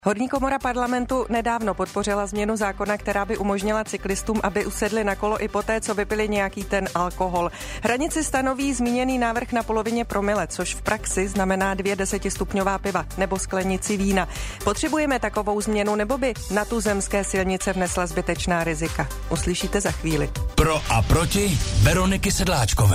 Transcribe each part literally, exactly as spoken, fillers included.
Horní komora parlamentu nedávno podpořila změnu zákona, která by umožnila cyklistům, aby usedli na kolo i poté, co vypili nějaký ten alkohol. Hranici stanoví zmíněný návrh na polovině promile, což v praxi znamená dvě desetistupňová piva nebo sklenici vína. Potřebujeme takovou změnu, nebo by na tuzemské silnice vnesla zbytečná rizika? Uslyšíte za chvíli. Pro a proti Veroniky Sedláčkové.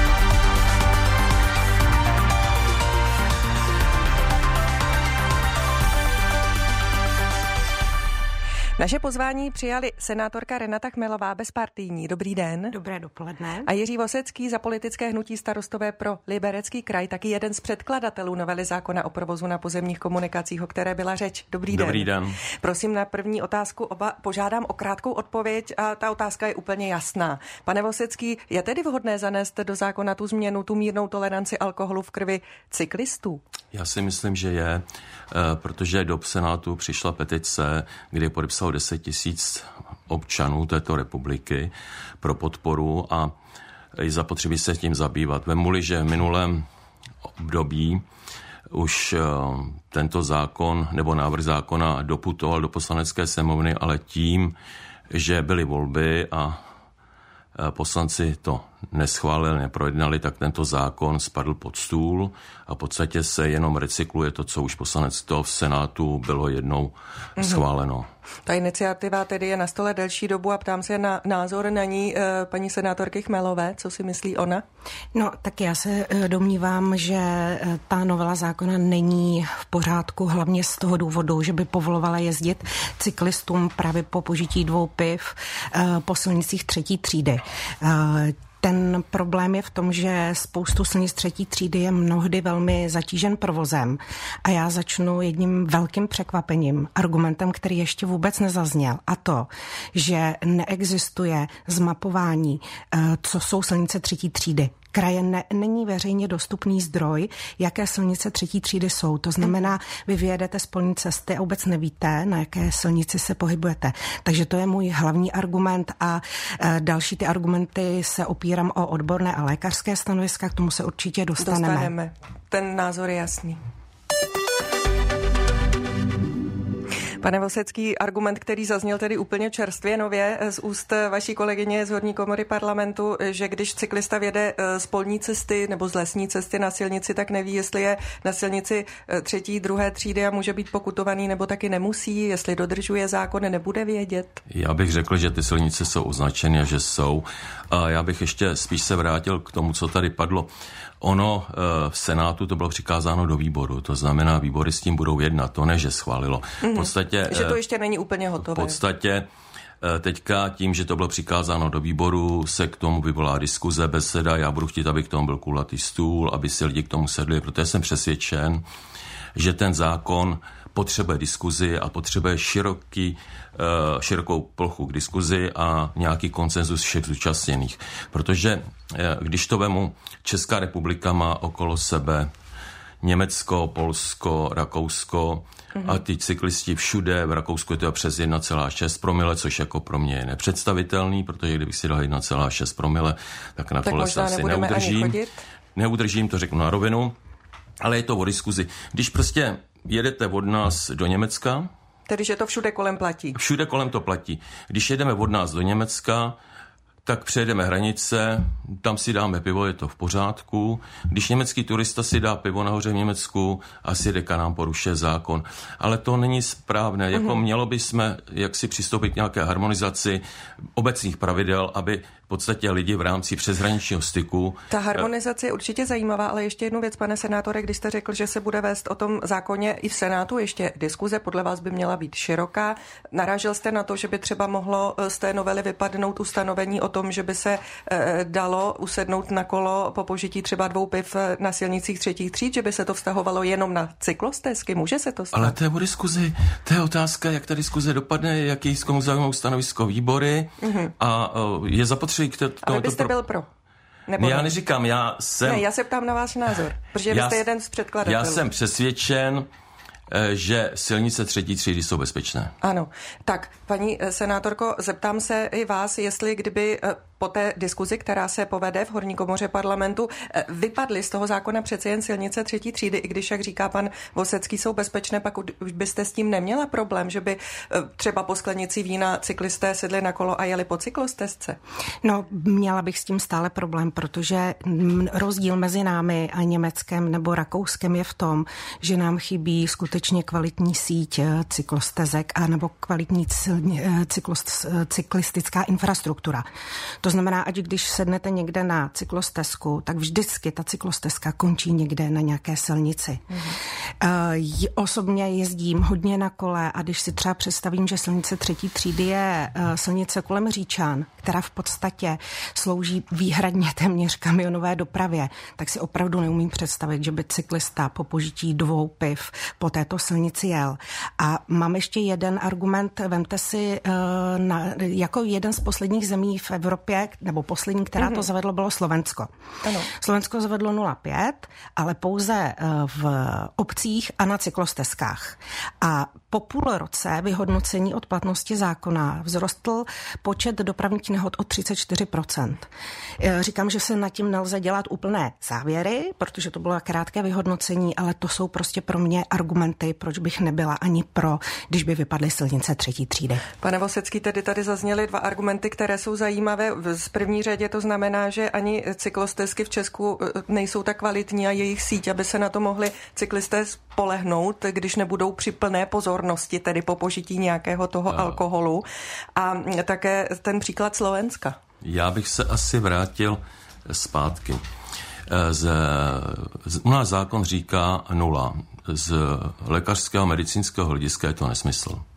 Naše pozvání přijali senátorka Renata Chmelová, bezpartijní. Dobrý den. Dobré dopoledne. A Jiří Vosecký za politické hnutí Starostové pro Liberecký kraj, taky jeden z předkladatelů novely zákona o provozu na pozemních komunikacích, o které byla řeč. Dobrý den. Dobrý den. Prosím, na první otázku oba požádám o krátkou odpověď a ta otázka je úplně jasná. Pane Vosecký, je tedy vhodné zanést do zákona tu změnu, tu mírnou toleranci alkoholu v krvi cyklistů? Já si myslím, že je, protože do Senátu přišla petice, kde podepsalo deset tisíc občanů této republiky pro podporu a je zapotřebí se tím zabývat. Vemuli, že v minulém období už tento zákon nebo návrh zákona doputoval do Poslanecké sněmovny, ale tím, že byly volby a poslanci to neschválili, neprojednali, tak tento zákon spadl pod stůl a v podstatě se jenom recykluje to, co už poslanec to v Senátu bylo jednou mm-hmm. schváleno. Ta iniciativa tedy je na stole delší dobu a ptám se na názor na ní e, paní senátorky Chmelové. Co si myslí ona? No, tak já se domnívám, že ta novela zákona není v pořádku, hlavně z toho důvodu, že by povolovala jezdit cyklistům právě po požití dvou piv e, po silnicích třetí třídy. E, Ten problém je v tom, že spoustu silnic třetí třídy je mnohdy velmi zatížen provozem a já začnu jedním velkým překvapením, argumentem, který ještě vůbec nezazněl, a to, že neexistuje zmapování, co jsou silnice třetí třídy. Kraje ne, není veřejně dostupný zdroj, jaké silnice třetí třídy jsou. To znamená, vy vyjedete z polní cesty a vůbec nevíte, na jaké silnici se pohybujete. Takže to je můj hlavní argument a e, další ty argumenty se opírám o odborné a lékařské stanoviska, k tomu se určitě dostaneme. Dostaneme. Ten názor je jasný. Pane Vosecký, argument, který zazněl tedy úplně čerstvě nově z úst vaší kolegyně z Horní komory parlamentu, že když cyklista vjede z polní cesty nebo z lesní cesty na silnici, tak neví, jestli je na silnici třetí, druhé třídy a může být pokutovaný, nebo taky nemusí, jestli dodržuje zákon, nebude vědět. Já bych řekl, že ty silnice jsou označeny a že jsou. A já bych ještě spíš se vrátil k tomu, co tady padlo. Ono v Senátu to bylo přikázáno do výboru, to znamená, výbory s tím budou jednat, to ne, že schválilo. V podstatě, že to ještě není úplně hotové. V podstatě teďka tím, že to bylo přikázáno do výboru, se k tomu vyvolá diskuze, beseda, já budu chtít, aby k tomu byl kulatý stůl, aby si lidi k tomu sedli, protože jsem přesvědčen, že ten zákon potřebuje diskuzi a potřebuje široký, širokou plochu k diskuzi a nějaký konsenzus všech zúčastněných. Protože když to vemu, Česká republika má okolo sebe Německo, Polsko, Rakousko a ty cyklisti všude, v Rakousku je to přes jedna celá šest promile, což jako pro mě je nepředstavitelný, protože kdybych si dal jedna celá šest promile, tak na tak kole se asi neudržím. Neudržím, to řeknu na rovinu, ale je to o diskuzi. Když prostě jedete od nás do Německa, tedy že to všude kolem platí. Všude kolem to platí. Když jedeme od nás do Německa, tak přejedeme hranice, tam si dáme pivo, je to v pořádku. Když německý turista si dá pivo nahoře v Německu, asi deka nám porušuje zákon. Ale to není správné. Mm-hmm. Jako mělo bychom jaksi přistoupit k nějaké harmonizaci obecných pravidel, aby v podstatě lidi v rámci přeshraničního styku. Ta harmonizace je určitě zajímavá, ale ještě jednu věc, pane senátore, když jste řekl, že se bude vést o tom zákoně i v Senátu, ještě diskuze podle vás by měla být široká. Narážel jste na to, že by třeba mohlo z té novely vypadnout ustanovení o tom, že by se e, dalo usednout na kolo po požití třeba dvou piv na silnicích třetích tříd, že by se to vztahovalo jenom na cyklostezky. Může se to stát? Ale to je o diskuzi. To je otázka, jak ta diskuze dopadne, jaký z komu zaujmou stanovisko výbory mm-hmm. a o, je zapotřebí k to, Ale byste pro... byl pro? Nebo já ne? neříkám, já jsem... Ne, já se ptám na váš názor, protože vy jste jeden z předkladatelů. Já jsem přesvědčen, že silnice třetí třídy jsou bezpečné. Ano. Tak, paní senátorko, zeptám se i vás, jestli kdyby po té diskuzi, která se povede v horní komoře parlamentu, vypadly z toho zákona přece jen silnice třetí třídy, i když, jak říká pan Vosecký, jsou bezpečné, pak už byste s tím neměla problém, že by třeba po sklenici vína cyklisté sedli na kolo a jeli po cyklostezce? No, měla bych s tím stále problém, protože rozdíl mezi námi a Německem nebo Rakouskem je v tom, že nám chybí skutečně kvalitní síť cyklostezek a nebo kvalitní cyklost, cyklistická infrastruktura. To znamená, ať když sednete někde na cyklostezku, tak vždycky ta cyklostezka končí někde na nějaké silnici. Mm-hmm. Osobně jezdím hodně na kole a když si třeba představím, že silnice třetí třídy je silnice kolem Říčan, která v podstatě slouží výhradně téměř kamionové dopravě, tak si opravdu neumím představit, že by cyklista po požití dvou piv po této silnici jel. A mám ještě jeden argument, vemte si na, jako jeden z posledních zemí v Evropě, nebo poslední, která mm-hmm. to zavedlo, bylo Slovensko. Ano. Slovensko zavedlo nula pět, ale pouze v obcích a na cyklostezkách. A po půl roce vyhodnocení od platnosti zákona vzrostl počet dopravních nehod o třicet čtyři procent. Říkám, že se nad tím nelze dělat úplné závěry, protože to bylo krátké vyhodnocení, ale to jsou prostě pro mě argumenty, proč bych nebyla ani pro, když by vypadly silnice třetí třídy. Pane Vosecký, tedy tady zazněly dva argumenty, které jsou zajímavé. Z první řadě to znamená, že ani cyklostezky v Česku nejsou tak kvalitní a jejich síť, aby se na to mohli cyklisté spolehnout, když nebudou při plné pozornosti, tedy po požití nějakého toho a... alkoholu. A také ten příklad Slovenska. Já bych se asi vrátil zpátky. Z, z, u nás zákon říká nula. Z lékařského medicínského hlediska je to nesmysl. E,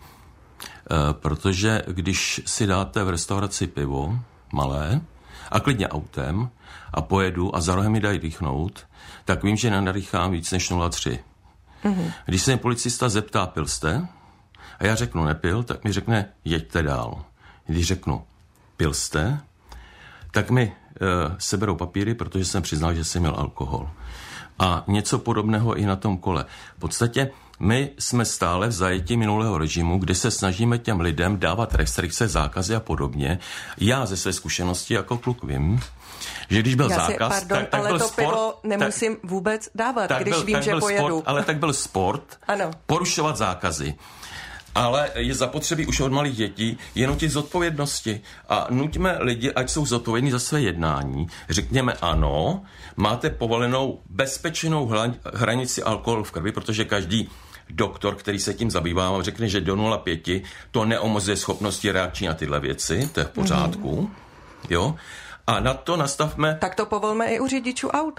protože když si dáte v restauraci pivo malé a klidně autem a pojedu a za rohem mi dají dýchnout, tak vím, že nenadýchám víc než nula celá tři. Mm-hmm. Když se mě policista zeptá, pil jste? A já řeknu nepil, tak mi řekne jeďte dál. Když řeknu pil jste, tak mi e, seberou papíry, protože jsem přiznal, že jsem měl alkohol. A něco podobného i na tom kole. V podstatě my jsme stále v zajetí minulého režimu, kde se snažíme těm lidem dávat restrikce, zákazy a podobně. Já ze své zkušenosti jako kluk vím, že když byl Já si, zákaz, pardon, tak, tak ale byl to sport, pivo nemusím tak, vůbec dávat, tak když byl, vím, tak že byl pojedu. Sport, ale tak byl sport, ano. Porušovat zákazy. Ale je zapotřebí už od malých dětí jenom těch zodpovědnosti. A nuťme lidi, ať jsou zodpovědní za své jednání. Řekněme ano, máte povolenou bezpečnou hranici alkoholu v krvi, protože každý doktor, který se tím zabývá, vám řekne, že do nula celá pět to neomezuje schopnosti reakční na tyhle věci, to je v pořádku. Mm. Jo? A na to nastavme... Tak to povolme i u řidičů aut.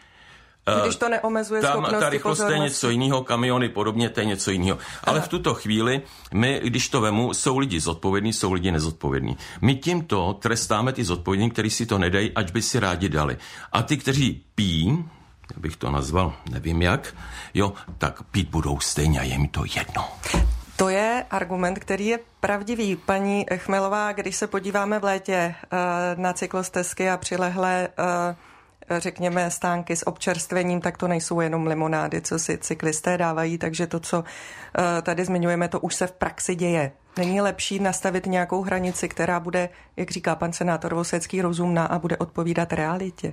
Když to neomezuje tam schopnosti ta rychlost je něco jiného, kamiony podobně, to je něco jiného. Ale Aha. v tuto chvíli, my, když to vemu, jsou lidi zodpovědní, jsou lidi nezodpovědní. My tímto trestáme ty zodpovědní, kteří si to nedají, ať by si rádi dali. A ty, kteří pijí, já bych to nazval, nevím jak, jo, tak pít budou stejně a je mi to jedno. To je argument, který je pravdivý. Paní Chmelová, když se podíváme v létě uh, na cyklostezky a přilehlé uh, řekněme stánky s občerstvením, tak to nejsou jenom limonády, co si cyklisté dávají, takže to, co tady zmiňujeme, to už se v praxi děje. Není lepší nastavit nějakou hranici, která bude, jak říká pan senátor Vosecký, rozumná a bude odpovídat realitě?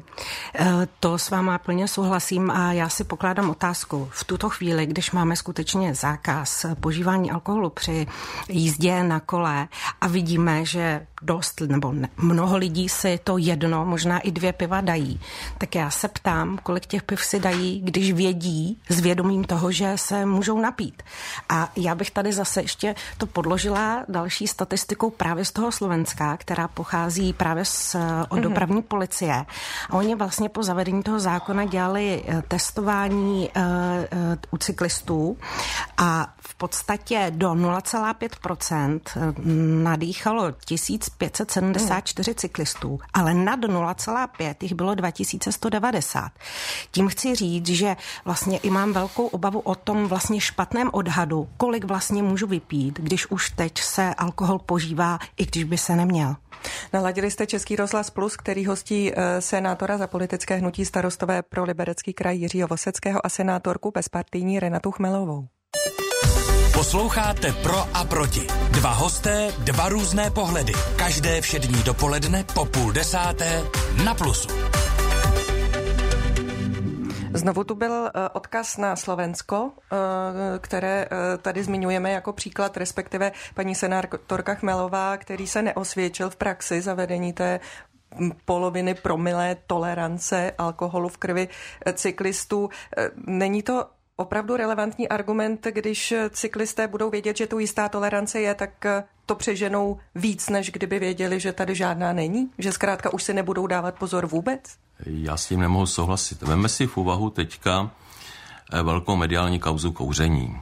To s váma plně souhlasím a já si pokládám otázku. V tuto chvíli, když máme skutečně zákaz požívání alkoholu při jízdě na kole a vidíme, že dost nebo ne, mnoho lidí si to jedno, možná i dvě piva dají, tak já se ptám, kolik těch piv si dají, když vědí s vědomím toho, že se můžou napít. A já bych tady zase ještě to podložila další statistikou právě z toho Slovenska, která pochází právě z, od dopravní policie. A oni vlastně po zavedení toho zákona dělali testování uh, uh, u cyklistů a v podstatě do nula celá pět procent nadýchalo tisíc pět set sedmdesát čtyři cyklistů, ale nad nula celá pět jich bylo dva tisíce sto devadesát. Tím chci říct, že vlastně i mám velkou obavu o tom vlastně špatném odhadu, kolik vlastně můžu vypít, když už teď se alkohol požívá, i když by se neměl. Naladili jste Český rozhlas Plus, který hostí senátora za politické hnutí Starostové pro Liberecký kraj Jiřího Voseckého a senátorku bezpartijní Renatu Chmelovou. Posloucháte Pro a proti. Dva hosté, dva různé pohledy. Každé všední dopoledne po půl desáté na Plusu. Znovu tu byl odkaz na Slovensko, které tady zmiňujeme jako příklad, respektive paní senátorka Chmelová, který se neosvědčil v praxi zavedení té poloviny promilé tolerance alkoholu v krvi cyklistů. Není to opravdu relevantní argument, když cyklisté budou vědět, že tu jistá tolerance je, tak to přeženou víc, než kdyby věděli, že tady žádná není? Že zkrátka už si nebudou dávat pozor vůbec? Já s tím nemohu souhlasit. Vemme si v úvahu teďka velkou mediální kauzu kouření,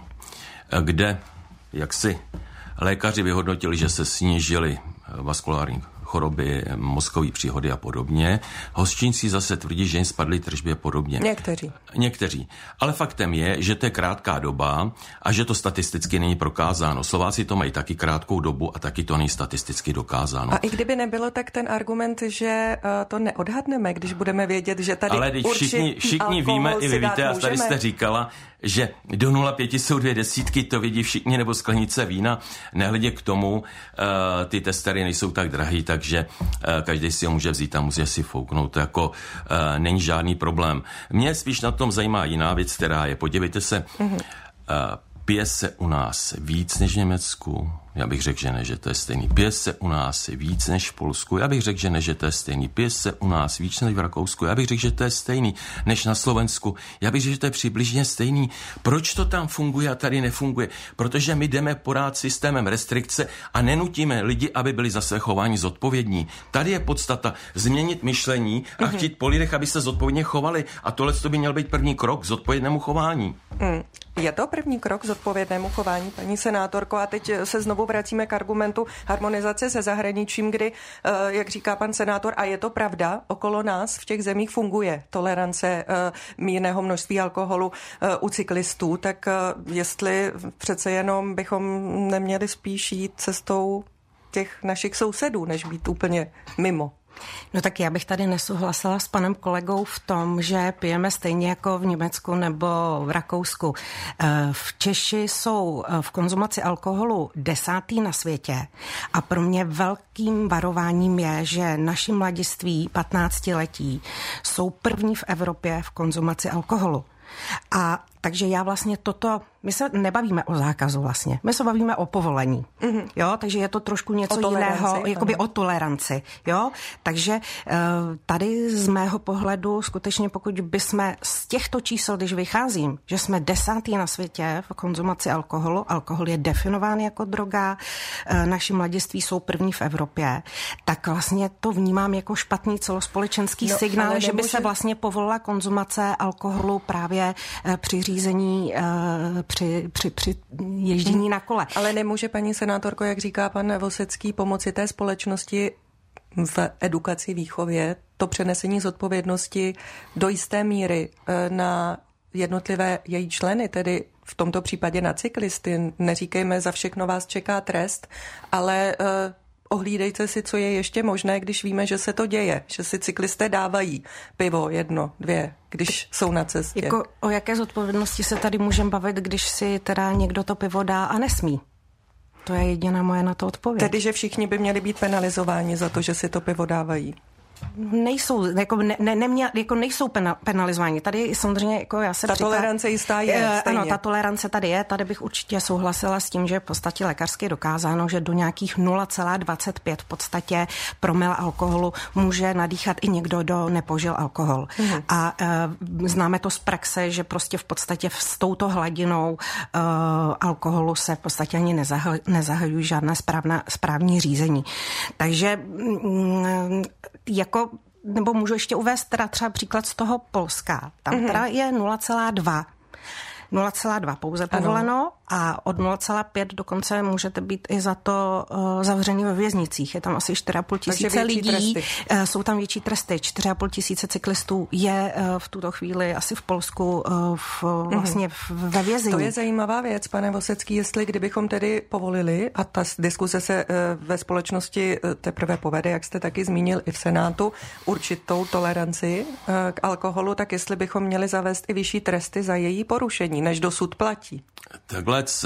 kde jaksi lékaři vyhodnotili, že se snížily vaskulární choroby, mozkové příhody a podobně. Hostinci zase tvrdí, že jim spadly tržby a podobně. Někteří. Někteří. Ale faktem je, že to je krátká doba a že to statisticky není prokázáno. Slováci to mají taky krátkou dobu a taky to není statisticky dokázáno. A i kdyby nebylo, tak ten argument, že to neodhadneme, když budeme vědět, že tady ale když všichni, všichni víme, i vy víte, a tady jste říkala, že do nula celá pět jsou dvě desítky, to vidí všichni, nebo sklenice vína. Nehledě k tomu, uh, ty testery nejsou tak drahý, takže uh, každý si ho může vzít a může si fouknout. To jako uh, není žádný problém. Mě spíš na tom zajímá jiná věc, která je, podívejte se, mm-hmm. uh, pije se u nás víc než v Německu. Já bych řekl, že ne, že to je stejný. Pije se u nás víc než v Polsku. Já bych řekl, že ne, že to je stejný. Pije se u nás víc než v Rakousku. Já bych řekl, že to je stejný než na Slovensku. Já bych řekl, že to je přibližně stejný. Proč to tam funguje a tady nefunguje? Protože my jdeme porád systémem restrikce a nenutíme lidi, aby byli za své chování zodpovědní. Tady je podstata změnit myšlení a mm-hmm. chtít po lidech, aby se zodpovědně chovali. A tohle by měl být první krok k zodpovědnému chování. Mm. Je to první krok k zodpovědnému chování, paní senátorko, a teď se znovu vracíme k argumentu harmonizace se zahraničím, kdy, jak říká pan senátor, a je to pravda, okolo nás v těch zemích funguje tolerance mírného množství alkoholu u cyklistů, tak jestli přece jenom bychom neměli spíš jít cestou těch našich sousedů, než být úplně mimo. No tak já bych tady nesouhlasila s panem kolegou v tom, že pijeme stejně jako v Německu nebo v Rakousku. V Češi jsou v konzumaci alkoholu desátý na světě a pro mě velkým varováním je, že naši mladiství patnáctiletí jsou první v Evropě v konzumaci alkoholu. A takže já vlastně toto, my se nebavíme o zákazu vlastně, my se bavíme o povolení, mm-hmm. jo, takže je to trošku něco jiného, jakoby o toleranci, jo, takže tady z mého pohledu skutečně pokud bychom z těchto čísel, když vycházím, že jsme desátý na světě v konzumaci alkoholu, alkohol je definován jako droga, naši mladiství jsou první v Evropě, tak vlastně to vnímám jako špatný celospolečenský no, signál, nemůže... že by se vlastně povolila konzumace alkoholu právě při řízení, při, při, při ježdění na kole. Ale nemůže, paní senátorko, jak říká pan Vosecký, pomoci té společnosti v edukaci, výchově, to přenesení zodpovědnosti do jisté míry na jednotlivé její členy, tedy v tomto případě na cyklisty. Neříkejme, za všechno vás čeká trest, ale ohlídejte si, co je ještě možné, když víme, že se to děje, že si cyklisté dávají pivo jedno, dvě, když jsou na cestě. Jako o jaké zodpovědnosti se tady můžeme bavit, když si teda někdo to pivo dá a nesmí? To je jediná moje na to odpověď. Tedy, že všichni by měli být penalizováni za to, že si to pivo dávají. Nejsou, jako, ne, ne, neměl, jako nejsou penalizováni. Tady samozřejmě, jako já se Ta připra... tolerance jistá je. Stejně. Ano, ta tolerance tady je. Tady bych určitě souhlasila s tím, že v podstatě lékařsky je dokázáno, že do nějakých nula celá dvacet pět v podstatě promil alkoholu může nadýchat i někdo, kdo nepožil alkohol. Mhm. A e, známe to z praxe, že prostě v podstatě s touto hladinou e, alkoholu se v podstatě ani nezah, nezahajují žádné správná, správní řízení. Takže mm, jako nebo můžu ještě uvést teda třeba příklad z toho Polska. Tam mm-hmm. teda je nula celá dva. nula celá dva pouze povoleno ano. A od nula celá pět dokonce můžete být i za to uh, zavření ve věznicích. Je tam asi čtyři a půl tisíce lidí. Uh, jsou tam větší tresty. čtyři a půl tisíce cyklistů je uh, v tuto chvíli asi v Polsku uh, v, uh, vlastně v, ve vězení. To je zajímavá věc, pane Vosecký, jestli kdybychom tedy povolili, a ta diskuse se uh, ve společnosti uh, teprve povede, jak jste taky zmínil i v Senátu, určitou toleranci uh, k alkoholu, tak jestli bychom měli zavést i vyšší tresty za její porušení, než dosud platí. Takhle tahlec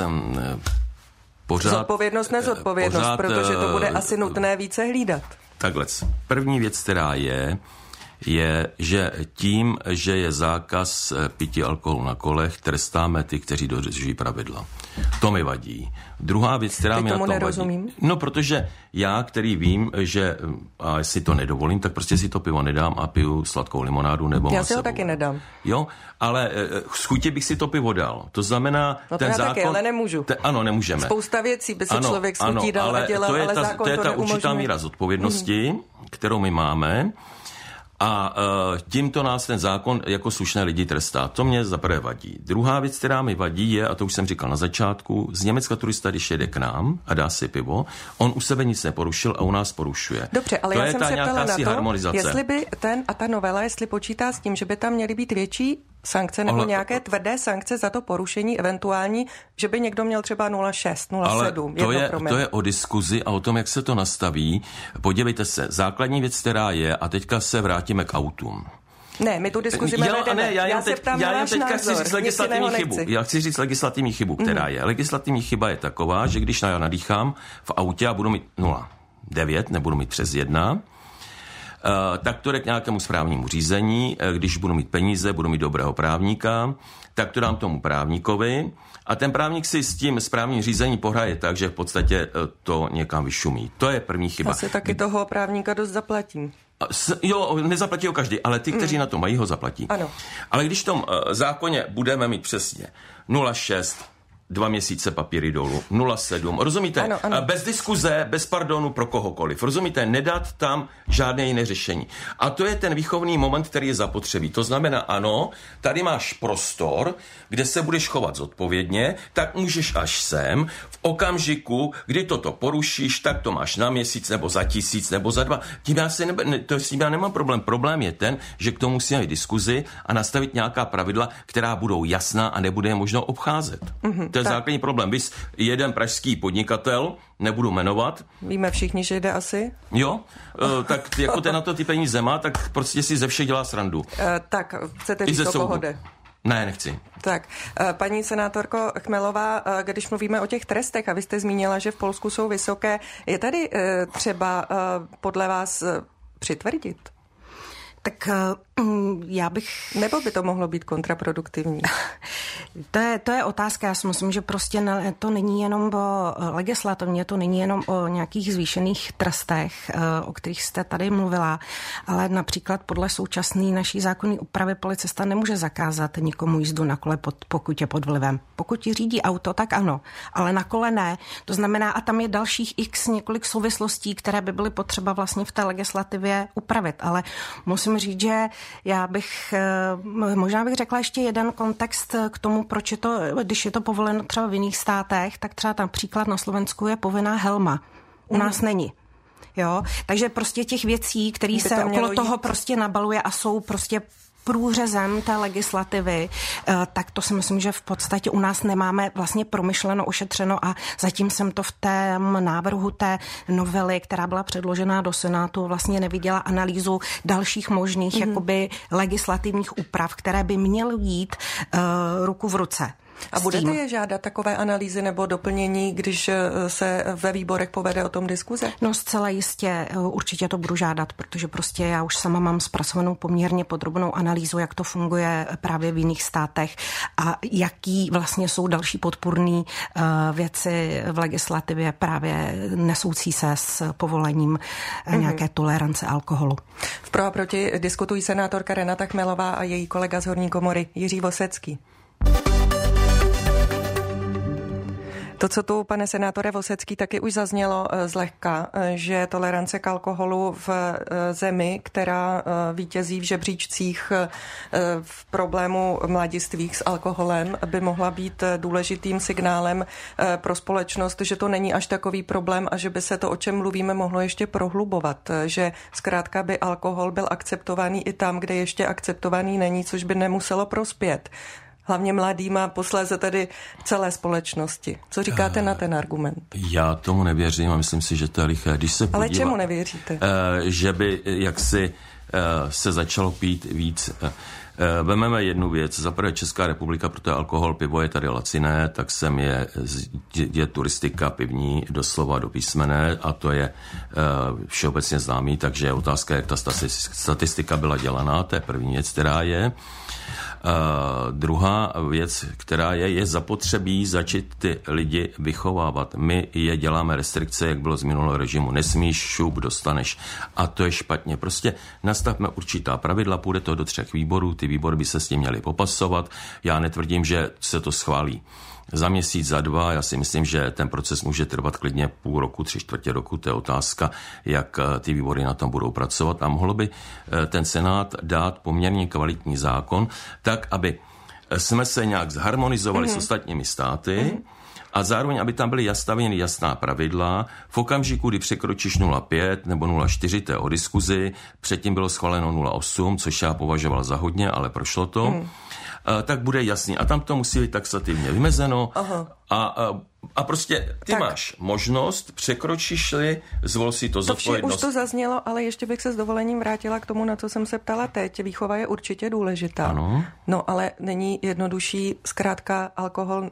pořád... Zodpovědnost, nezodpovědnost, pořád, protože to bude asi nutné více hlídat. Takhle. První věc, která je, je, že tím, že je zákaz pití alkoholu na kolech, trestáme ty, kteří dodržují pravidla. To mi vadí. Druhá věc, která Ty mi na tom nerozumím. vadí. No, protože já, který vím, že a si to nedovolím, tak prostě si to pivo nedám a piju sladkou limonádu nebo Já masovou. si ho taky nedám. Jo, ale z chutě bych si to pivo dal. To znamená, no to ten já zákon... taky, ale nemůžu. Te, ano, nemůžeme. Spousta věcí by se ano, člověk s chutí dal ale a dělal, to je ale ta, zákon to je to ta určitá míra zodpovědnosti, mm. kterou my máme. A uh, tímto nás ten zákon jako slušné lidi trestá. To mě zaprvé vadí. Druhá věc, která mi vadí, je, a to už jsem říkal na začátku, z Německa turista, když jede k nám a dá si pivo, on u sebe nic neporušil a u nás porušuje. Dobře, ale to já je jsem ta se ptala na to, harmonizace. Jestli by ten a ta novela, jestli počítá s tím, že by tam měly být větší sankce nebo ale, nějaké tvrdé sankce za to porušení eventuální, že by někdo měl třeba nula šest, nula sedm. Ale to je, to je o diskuzi a o tom, jak se to nastaví. Podívejte se, základní věc, která je, a teďka se vrátíme k autům. Ne, my tu diskuzi já, vedeme. Ne, já, já teď, se ptám já na váš teďka názor. chci říct legislativní chybu. Nechci. Já chci říct legislativní chybu, která mm. je. Legislativní chyba je taková, že když já nadýchám v autě a budu mít nula devět, nebudu mít přes jedna, uh, tak to jde k nějakému správnímu řízení. Když budu mít peníze, budu mít dobrého právníka, tak to dám tomu právníkovi a ten právník si s tím správním řízení pohraje tak, že v podstatě to někam vyšumí. To je první chyba. Asi taky toho právníka dost zaplatím. Jo, nezaplatí ho každý, ale ty, kteří mm. na to mají, ho zaplatí. Ano. Ale když v tom uh, zákoně budeme mít přesně nula šest, dva měsíce papíry dolů, nula sedm, rozumíte? Ano, ano. Bez diskuze, bez pardonu pro kohokoliv. Rozumíte? Nedat tam žádné jiné řešení. A to je ten výchovný moment, který je zapotřebí. To znamená, ano, tady máš prostor, kde se budeš chovat zodpovědně, tak můžeš až sem, v okamžiku, kdy toto porušíš, tak to máš na měsíc, nebo za tisíc, nebo za dva. Tím já si ne, to s tím já nemám problém. Problém je ten, že k tomu musíme mít diskuzi a nastavit nějaká pravidla, která budou jasná a nebude je možno obcházet. Mm-hmm. To je tak. Základní problém. Vys jeden pražský podnikatel, nebudu jmenovat. Víme všichni, že jde asi? Jo, e, tak jako ten na to ty peníze má, tak prostě si ze všech dělá srandu. E, tak, chcete říct, o koho jde? Ne, nechci. Tak, paní senátorko Chmelová, když mluvíme o těch trestech, a vy jste zmínila, že v Polsku jsou vysoké, je tady třeba podle vás přitvrdit? Tak já bych... Nebo by to mohlo být kontraproduktivní? To je, to je otázka. Já si myslím, že prostě ne, to není jenom o legislativně, to není jenom o nějakých zvýšených trestech, o kterých jste tady mluvila, ale například podle současné naší zákonné úpravy policista nemůže zakázat nikomu jízdu na kole, pod, pokud je pod vlivem. Pokud ti řídí auto, tak ano, ale na kole ne. To znamená, a tam je dalších x několik souvislostí, které by byly potřeba vlastně v té legislativě upravit, ale musím říct, že já bych, možná bych řekla ještě jeden kontext k tomu, proč je to, když je to povoleno třeba v jiných státech, tak třeba tam příklad na Slovensku je povinná helma. U nás mm. není. Jo? Takže prostě těch věcí, které se okolo jít. toho prostě nabaluje a jsou prostě průřezem té legislativy, tak to si myslím, že v podstatě u nás nemáme vlastně promyšleno, ošetřeno a zatím jsem to v tém návrhu té novely, která byla předložená do Senátu, vlastně neviděla analýzu dalších možných mm-hmm. jakoby legislativních úprav, které by měly jít uh, ruku v ruce. A budete je žádat takové analýzy nebo doplnění, když se ve výborech povede o tom diskuze? No zcela jistě, určitě to budu žádat, protože prostě já už sama mám zpracovanou poměrně podrobnou analýzu, jak to funguje právě v jiných státech a jaký vlastně jsou další podpůrné věci v legislativě právě nesoucí se s povolením mm-hmm. nějaké tolerance alkoholu. V Pro a proti diskutují senátorka Renata Chmelová a její kolega z Horní komory Jiří Vosecký. To, co tu, pane senátore Vosecký, taky už zaznělo zlehka, že tolerance k alkoholu v zemi, která vítězí v žebříčcích v problému mladistvých s alkoholem, by mohla být důležitým signálem pro společnost, že to není až takový problém a že by se to, o čem mluvíme, mohlo ještě prohlubovat. Že zkrátka by alkohol byl akceptovaný i tam, kde ještě akceptovaný není, což by nemuselo prospět hlavně mladým a posléze tedy celé společnosti. Co říkáte uh, na ten argument? Já tomu nevěřím a myslím si, že to je liché. Když se Ale podívá, čemu nevěříte? Uh, že by jaksi uh, se začalo pít víc. Uh, Vememe jednu věc. Zaprvé Česká republika, protože alkohol, pivo je tady laciné, tak sem je, je turistika pivní doslova do písmene a to je všeobecně známý, takže je otázka, jak ta statistika byla dělaná, to je první věc, která je. Uh, druhá věc, která je, je zapotřebí začít ty lidi vychovávat. My je děláme restrikce, jak bylo z minulého režimu. Nesmíš, šup, dostaneš. A to je špatně. Prostě nastavme určitá pravidla, půjde to do třech výborů, ty výbory by se s tím měly popasovat. Já netvrdím, že se to schválí za měsíc, za dva. Já si myslím, že ten proces může trvat klidně půl roku, tři čtvrtě roku. To je otázka, jak ty výbory na tom budou pracovat. A mohlo by ten Senát dát poměrně kvalitní zákon, tak, aby jsme se nějak zharmonizovali mm-hmm. s ostatními státy mm-hmm. a zároveň, aby tam byly nastaveny jasná pravidla. V okamžiku, kdy překročíš nula celá pět nebo nula celá čtyři, to je o diskuzi, předtím bylo schváleno nula celá osm, což já považoval za hodně, ale prošlo to. Mm. Tak bude jasný. A tam to musí být taxativně vymezeno. Aha. A, a, a prostě ty tak. máš možnost, překročíš-li, zvol si to zodpovědnost. To vše už to zaznělo, ale ještě bych se s dovolením vrátila k tomu, na co jsem se ptala teď. Výchova je určitě důležitá. Ano. No, ale není jednodušší zkrátka alkohol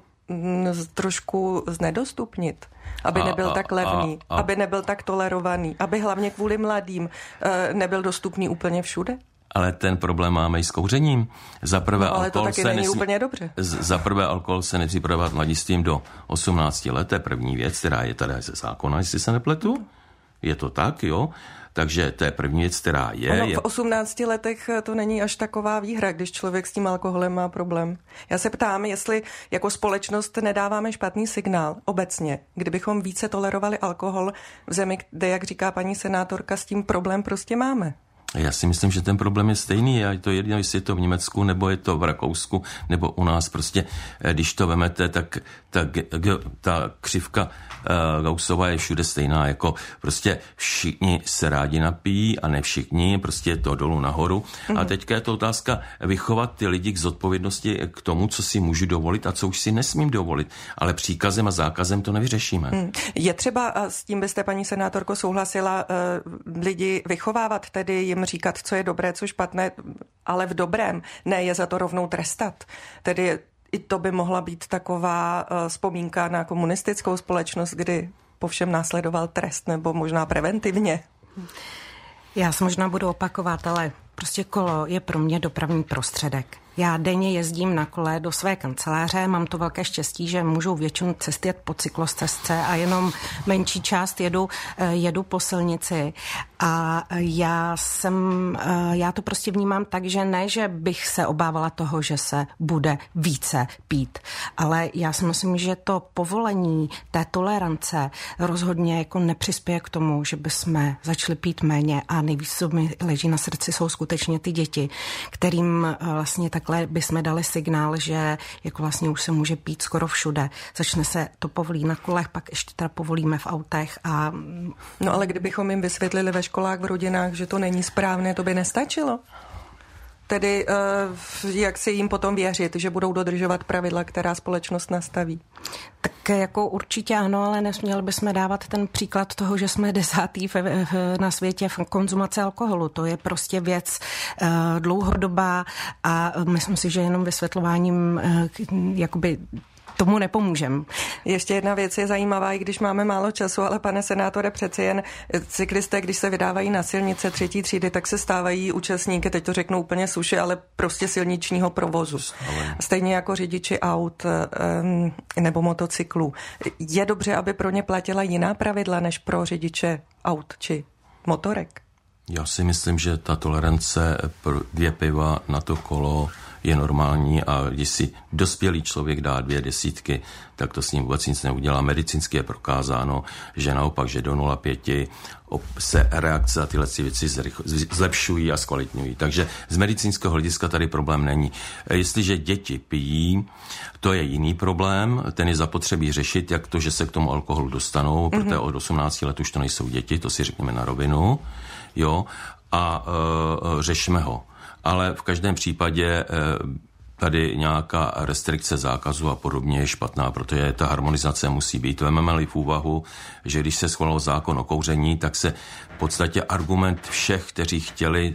trošku znedostupnit, aby a, nebyl a, tak levný, a, a, aby nebyl tak tolerovaný, aby hlavně kvůli mladým nebyl dostupný úplně všude? Ale ten problém máme i s kouřením. Za prvé no, ale alkohol to taky se není nesmí, úplně dobře. Za prvé alkohol se nesmí prodávat mladistvím do osmnácti let, to je první věc, která je tady ze zákona, jestli se nepletu. Je to tak, jo? Takže to je první věc, která je. Ono je... v osmnácti letech to není až taková výhra, když člověk s tím alkoholem má problém. Já se ptám, jestli jako společnost nedáváme špatný signál obecně, kdybychom více tolerovali alkohol v zemi, kde, jak říká paní senátorka, s tím problém prostě máme. Já si myslím, že ten problém je stejný a je to jedno, jestli je to v Německu, nebo je to v Rakousku, nebo u nás. Prostě, když to vemete, tak ta, ta křivka uh, Gaussova je všude stejná. Jako prostě všichni se rádi napijí a ne všichni, prostě je to dolů nahoru. Mm-hmm. A teďka je to otázka vychovat ty lidi k zodpovědnosti k tomu, co si můžu dovolit a co už si nesmím dovolit. Ale příkazem a zákazem to nevyřešíme. Mm. Je třeba, a s tím byste, paní senátorko, souhlasila, uh, lidi vychovávat, tedy jim říkat, co je dobré, co špatné, ale v dobrém, ne je za to rovnou trestat. Tedy i to by mohla být taková uh, vzpomínka na komunistickou společnost, kdy po všem následoval trest, nebo možná preventivně. Já se možná budu opakovat, ale prostě kolo je pro mě dopravní prostředek. Já denně jezdím na kole do své kanceláře, mám to velké štěstí, že můžu většinu cesty jet po cyklostezce a jenom menší část jedu, jedu po silnici. A já jsem, já to prostě vnímám tak, že ne, že bych se obávala toho, že se bude více pít, ale já si myslím, že to povolení té tolerance rozhodně jako nepřispěje k tomu, že bychom začali pít méně a nejvíc, co mi leží na srdci, jsou skutečně ty děti, kterým vlastně takhle bychom dali signál, že jako vlastně už se může pít skoro všude. Začne se to povolí na kolech, pak ještě teda povolíme v autech a... No ale kdybychom jim vysvětlili ve školách, v rodinách, že to není správné, to by nestačilo? Tedy jak se jim potom věřit, že budou dodržovat pravidla, která společnost nastaví? Tak jako určitě ano, ale nesměli bychom dávat ten příklad toho, že jsme desátý v, v, na světě v konzumaci alkoholu. To je prostě věc uh, dlouhodobá a myslím si, že jenom vysvětlováním uh, jakoby tomu nepomůžem. Ještě jedna věc je zajímavá, i když máme málo času, ale pane senátore, přeci jen cyklisté, když se vydávají na silnice třetí třídy, tak se stávají účastníky, teď to řeknu úplně suši, ale prostě silničního provozu. Stejně jako řidiči aut nebo motocyklů. Je dobře, aby pro ně platila jiná pravidla než pro řidiče aut či motorek? Já si myslím, že ta tolerance pro dvě piva na to kolo je normální a když si dospělý člověk dá dvě desítky, tak to s ním vůbec nic neudělá. Medicínsky je prokázáno, že naopak, že do nula celá pět se reakce a tyhle věci zlepšují a zkvalitňují. Takže z medicínského hlediska tady problém není. Jestliže děti pijí, to je jiný problém, ten je zapotřebí řešit, jak to, že se k tomu alkoholu dostanou, mm-hmm. protože od osmnácti let už to nejsou děti, to si řekněme na rovinu, jo, a e, řešme ho. Ale v každém případě tady nějaká restrikce zákazu a podobně je špatná, protože ta harmonizace musí být. Vememe-li v úvahu, že když se schválil zákon o kouření, tak se v podstatě argument všech, kteří chtěli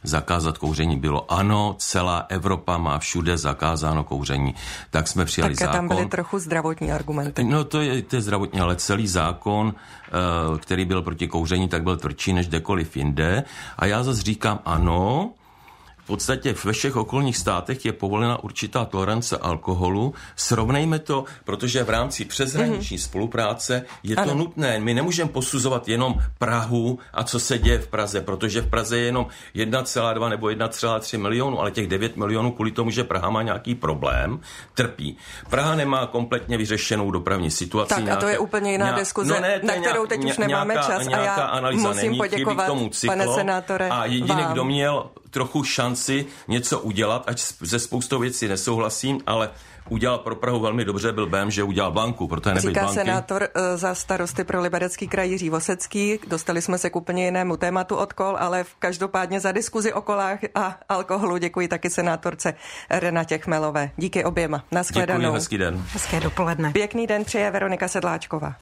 zakázat kouření bylo ano, celá Evropa má všude zakázáno kouření. Tak jsme přijali tak zákon. Tam byly trochu zdravotní argumenty. No to je, to je zdravotní, ale celý zákon, který byl proti kouření, tak byl tvrdší než kdekoliv jinde. A já zase říkám ano, v podstatě ve všech okolních státech je povolena určitá tolerance alkoholu. Srovnejme to, protože v rámci přeshraniční mm-hmm. spolupráce je ano. to nutné. My nemůžeme posuzovat jenom Prahu a co se děje v Praze, protože v Praze je jenom jedna celá dva nebo jedna celá tři milionu, ale těch devět milionů kvůli tomu, že Praha má nějaký problém, trpí. Praha nemá kompletně vyřešenou dopravní situaci. Tak nějaké, a to je úplně jiná nějak, diskuze, no ne, na kterou teď už nemáme nějaká, čas a já musím není, poděkovat, tomu cyklo, pane senátore, a jediný, vám. kdo měl trochu šanci něco udělat, ať se spoustou věcí nesouhlasím, ale udělal pro Prahu velmi dobře, byl bém, že udělal banku, protože nebyl banky. Říká senátor uh, za Starosty pro Liberecký kraj Jiří Vosecký. Dostali jsme se k úplně jinému tématu od kol, ale v každopádně za diskuzi o kolách a alkoholu děkuji taky senátorce Renatě Chmelové. Díky oběma. Nashledanou. Děkuji, hezký den. Hezké dopoledne. Pěkný den přeje Veronika Sedláčková.